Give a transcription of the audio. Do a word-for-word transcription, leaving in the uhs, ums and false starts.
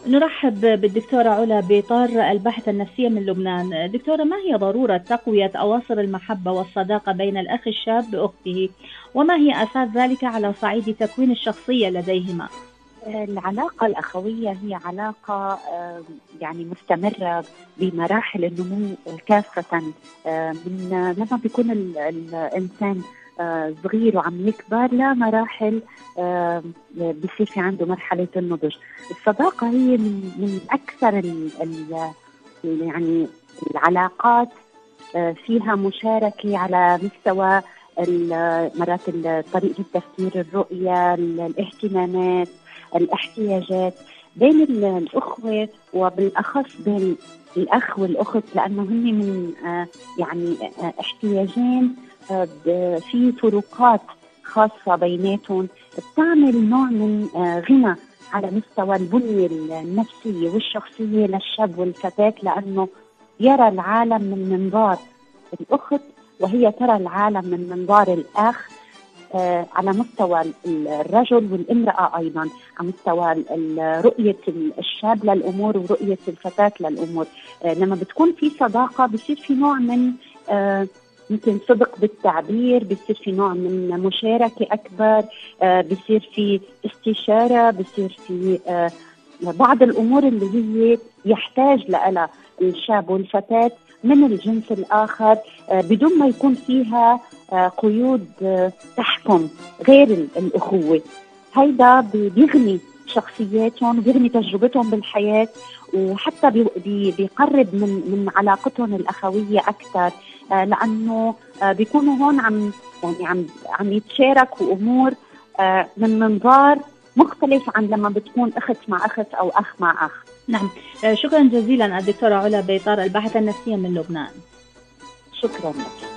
نرحب بالدكتورة علا بيطار، الباحثة النفسية من لبنان. دكتورة، ما هي ضرورة تقوية أواصر المحبة والصداقة بين الأخ الشاب بأخته، وما هي أساس ذلك على صعيد تكوين الشخصية لديهما؟ العلاقة الأخوية هي علاقة يعني مستمرة بمراحل النمو كافة. من لما بيكون الإنسان صغير وعم يكبر لمراحل بيصير في عنده مرحلة النضج. الصداقة هي من, من أكثر ال ال يعني العلاقات فيها مشاركة على مستوى مرات طريقة التفكير، الرؤية، الاهتمامات، الاحتياجات بين الأخوة، وبالأخص بين الأخ والأخت، لأنه هم من يعني احتياجين في فروقات خاصة بيناتهم، بتعمل نوع من غنى على مستوى البنية النفسية والشخصية للشاب والفتاة، لأنه يرى العالم من منظار الأخت وهي ترى العالم من منظار الأخ، آه على مستوى الرجل والامرأة أيضا، على مستوى رؤية الشاب للأمور ورؤية الفتاة للأمور. آه لما بتكون في صداقة بيصير في نوع من آه يمكن صدق بالتعبير، بيصير في نوع من مشاركة أكبر، آه بيصير في استشارة، بيصير في آه بعض الأمور اللي هي يحتاج لها الشاب والفتاة من الجنس الآخر بدون ما يكون فيها قيود تحكم غير الأخوة. هيدا بيغني شخصياتهم وبيغني تجربتهم بالحياة، وحتى بيقرب من من علاقتهم الأخوية أكثر، لأنه بيكونوا هون عم يعني عم عم يتشاركوا أمور من منظار مختلف عن لما بتكون أخت مع أخت أو أخ مع أخ. نعم، شكرا جزيلا الدكتورة علا بيطار، الباحثة النفسية من لبنان. شكرا لك.